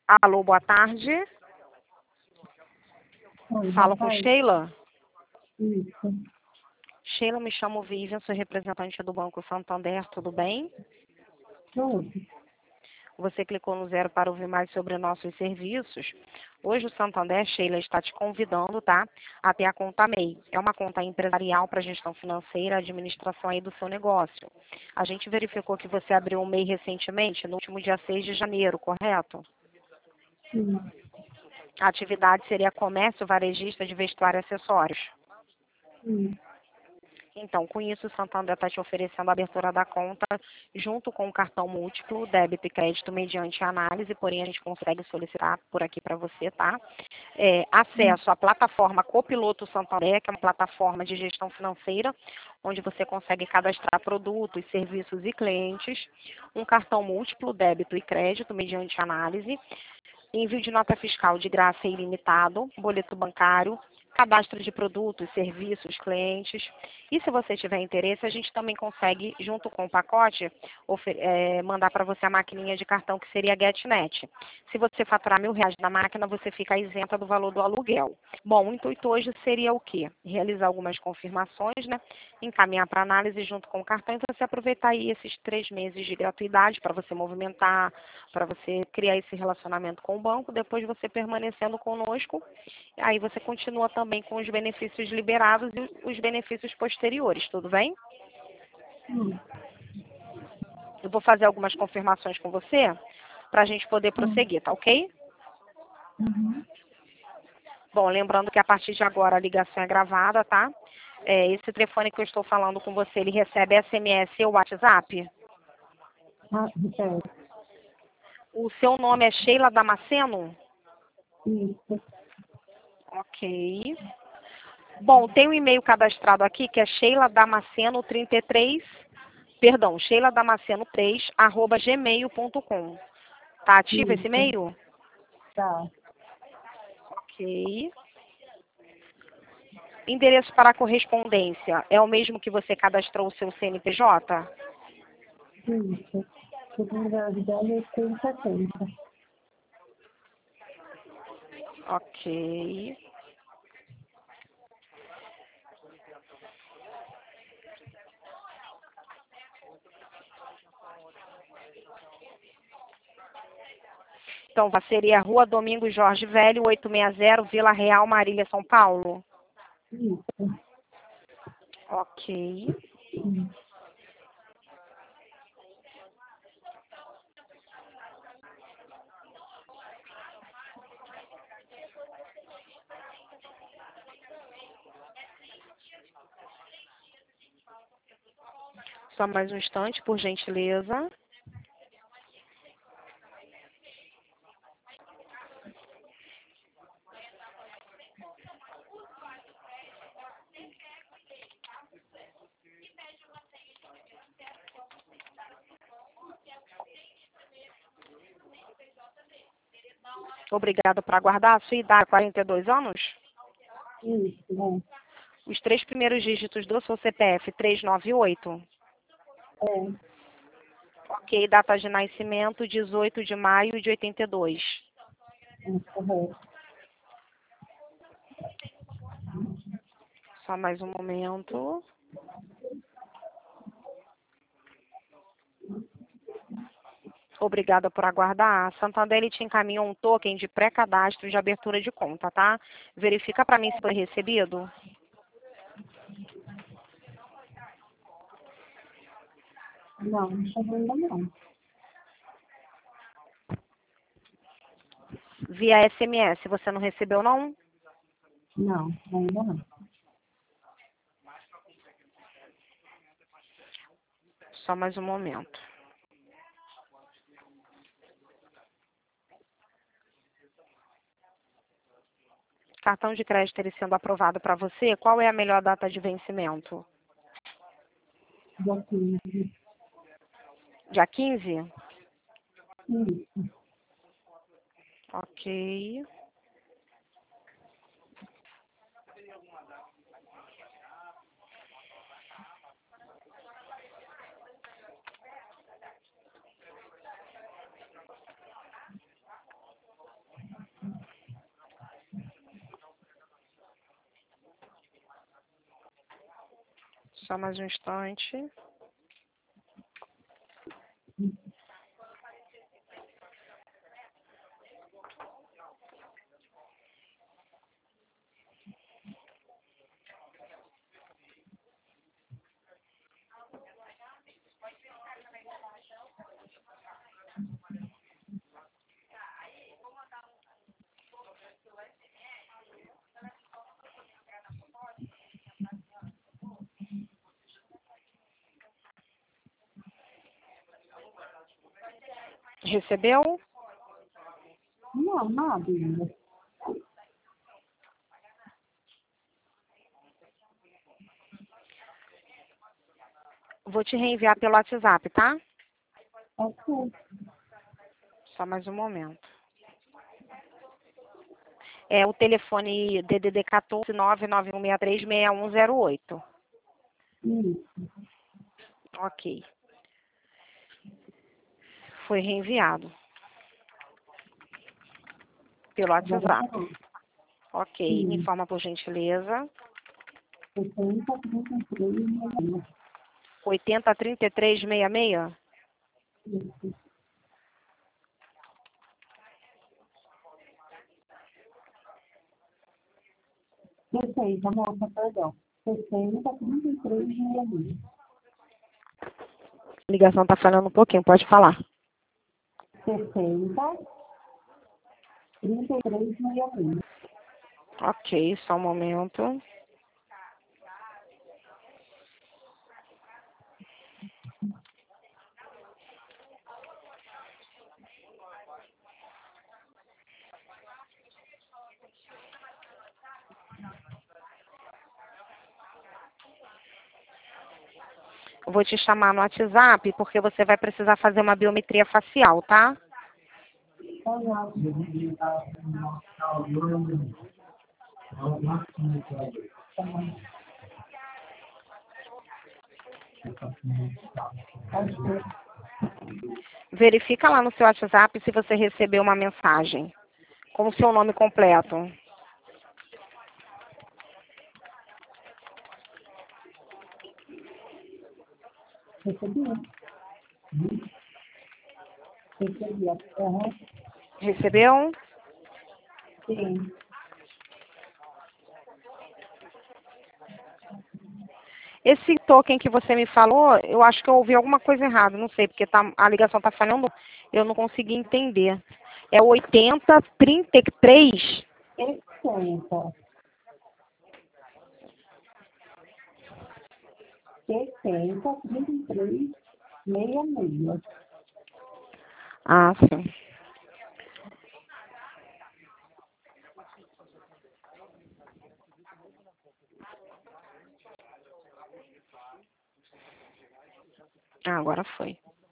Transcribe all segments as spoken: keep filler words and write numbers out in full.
Alô, boa tarde. Oi, Fala boa com tarde. Sheila. Isso. Sheila, me chamo Vivian, sou representante do Banco Santander, tudo bem? Tudo. Você clicou no zero para ouvir mais sobre nossos serviços. Hoje o Santander, Sheila, está te convidando, tá? A ter a conta M E I. É uma conta empresarial para gestão financeira, administração aí do seu negócio. A gente verificou que você abriu o M E I recentemente, no último dia seis de janeiro, correto? Sim. A atividade seria comércio varejista de vestuário e acessórios. Sim. Então, com isso, o Santander está te oferecendo a abertura da conta junto com o cartão múltiplo, débito e crédito mediante análise, porém a gente consegue solicitar por aqui para você, tá? É, acesso à plataforma Copiloto Santander, que é uma plataforma de gestão financeira, onde você consegue cadastrar produtos, serviços e clientes, um cartão múltiplo, débito e crédito mediante análise, envio de nota fiscal de graça e ilimitado, boleto bancário, cadastro de produtos, serviços, clientes. E se você tiver interesse, a gente também consegue, junto com o pacote, é, mandar para você a maquininha de cartão que seria a GetNet. Se você faturar mil reais na máquina, você fica isenta do valor do aluguel. Bom, o intuito hoje seria o quê? Realizar algumas confirmações, né? Encaminhar para análise junto com o cartão e você aproveitar aí esses três meses de gratuidade para você movimentar, para você criar esse relacionamento com o banco, depois você permanecendo conosco, aí você continua também com os benefícios liberados e os benefícios posteriores, tudo bem? Sim. Eu vou fazer algumas confirmações com você para a gente poder prosseguir, tá ok? Uhum. Bom, lembrando que a partir de agora a ligação é gravada, tá? É, esse telefone que eu estou falando com você, ele recebe S M S ou WhatsApp? Ah, repete. O seu nome é Sheila Damasceno? Isso. Ok. Bom, tem um e-mail cadastrado aqui que é sheila damasceno trinta e três, perdão, sheila damasceno três, arroba gmail ponto com. Tá ativo esse Isso. e-mail? Tá. Ok. Endereço para correspondência é o mesmo que você cadastrou o seu C N P J? Isso. Segunda dela tem setenta. Ok. Então, seria Rua Domingos Jorge Velho, oitocentos e sessenta, Vila Real, Marília, São Paulo? Isso. Ok. Sim. Só mais um instante, por gentileza. Obrigada por aguardar. A sua idade, quarenta e dois anos? Isso. Bom. Os três primeiros dígitos do seu C P F, trezentos e noventa e oito. É. Ok, data de nascimento, dezoito de maio de oitenta e dois. É correto. Só mais um momento. Obrigada por aguardar. A Santander ele te encaminhou um token de pré-cadastro de abertura de conta, tá? Verifica para mim se foi recebido. Não, não chegou ainda não. Via S M S, você não recebeu não? Não, ainda não. Só mais um momento. Cartão de crédito ele sendo aprovado para você, qual é a melhor data de vencimento? Já quinze. Dia quinze? Isso. Ok. Só mais um instante. Recebeu? Não, nada ainda. Vou te reenviar pelo WhatsApp, tá? Ok. Só mais um momento. É o telefone D D D quatorze, nove nove um seis três, seis um zero oito. Isso. Ok. Foi reenviado pelo Agora tá WhatsApp. bom. Ok. Me Sim. informa por gentileza. sessenta, trinta e três, meia. oitenta, trinta e três, sessenta e seis? Isso. sessenta, moça, perdão. sessenta, trinta e três, meia. A ligação tá falhando um pouquinho, pode falar. sessenta, trinta e três, meia. Ok, só um momento. Eu vou te chamar no WhatsApp porque você vai precisar fazer uma biometria facial, tá? Verifica lá no seu WhatsApp se você recebeu uma mensagem com o seu nome completo. Recebi. Recebi. Aham. Recebeu? Sim. Esse token que você me falou, eu acho que eu ouvi alguma coisa errada, não sei, porque tá, a ligação tá falhando, eu não consegui entender. É oitenta, trinta e três? sessenta. sessenta, trinta e três, meia meia. Ah, sim. Ah, agora foi.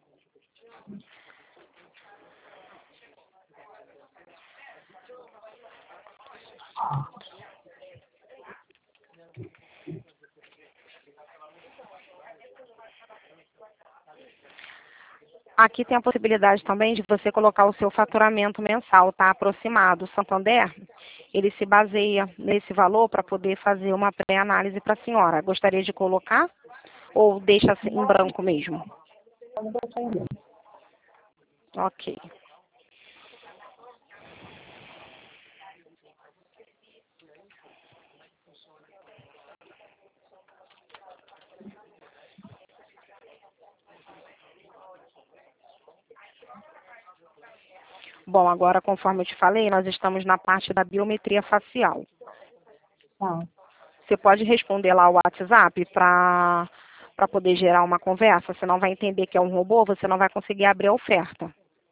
Aqui tem a possibilidade também de você colocar o seu faturamento mensal, tá? Aproximado. O Santander, ele se baseia nesse valor para poder fazer uma pré-análise para a senhora. Gostaria de colocar ou deixa assim, em branco mesmo? Vamos deixar em branco. Ok. Bom, agora, conforme eu te falei, nós estamos na parte da biometria facial. Tá. Você pode responder lá o WhatsApp para para poder gerar uma conversa. Você não vai entender que é um robô, você não vai conseguir abrir a oferta.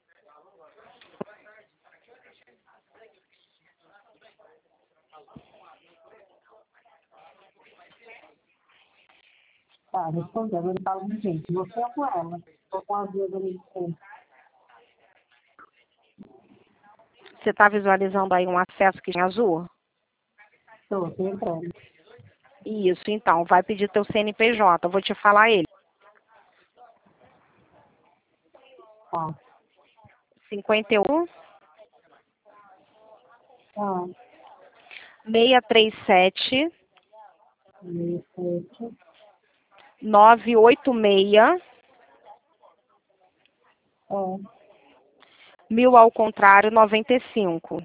Tá, respondendo. Ele fala, gente, você é com ela. Tô com as duas ali. Você está visualizando aí um acesso que tem azul? Estou, tô entrando. Isso, então, vai pedir teu C N P J, eu vou te falar ele. Tá. cinquenta e um, Tá. seiscentos e trinta e sete, Meia sete. nove oito seis, É, mil ao contrário, noventa e cinco.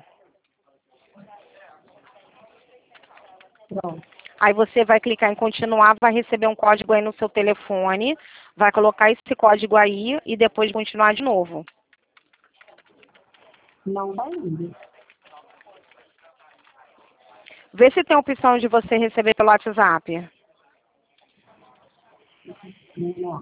pronto. Aí você vai clicar em continuar, vai receber um código aí no seu telefone, vai colocar esse código aí e depois continuar de novo. Não tá indo. Vê se tem a opção de você receber pelo WhatsApp. Não.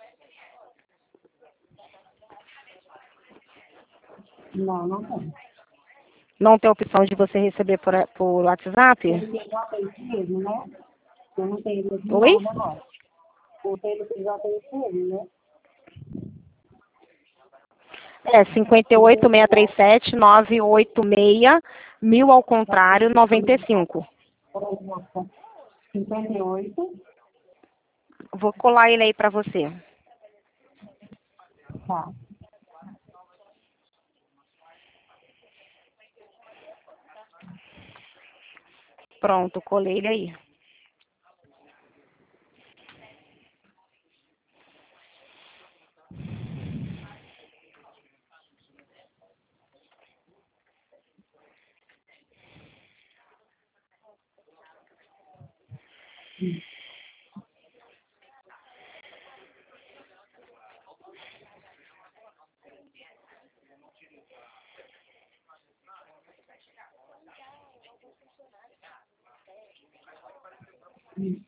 Não, não tem. Não tem a opção de você receber por, por WhatsApp? Ele P J é esse mesmo, né? Eu não tenho ele aqui Oi? não, agora. O C N P J é esse mesmo, né? É, cinco oito seis três sete nove oito seis, mil ao contrário, noventa e cinco. cinquenta e oito. Vou colar ele aí pra você. Tá. Pronto, colei ele aí. Hum. Hum.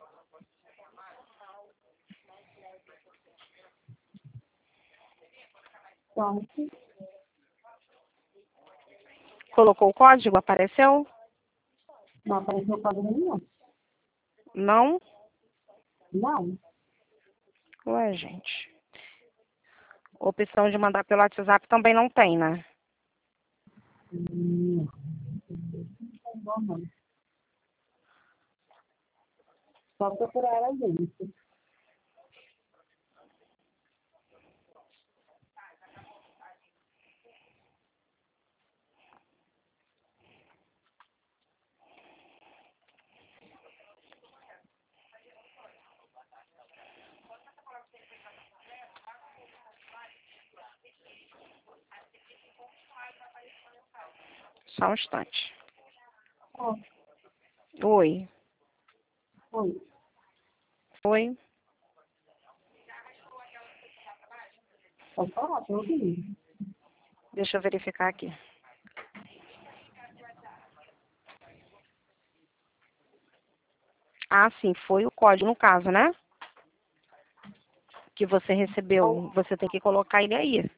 Pronto. Colocou o código? Apareceu? Não apareceu quase nenhum. Não? Não. Ué, gente. Opção de mandar pelo WhatsApp também não tem, né? Hum. Não, não. Só procurar a gente. Só um instante. Ó, Oi. foi. Oi. Pode falar, tô ouvindo. Deixa eu verificar aqui. Ah, sim, foi o código no caso, né? Que você recebeu. Você tem que colocar ele aí.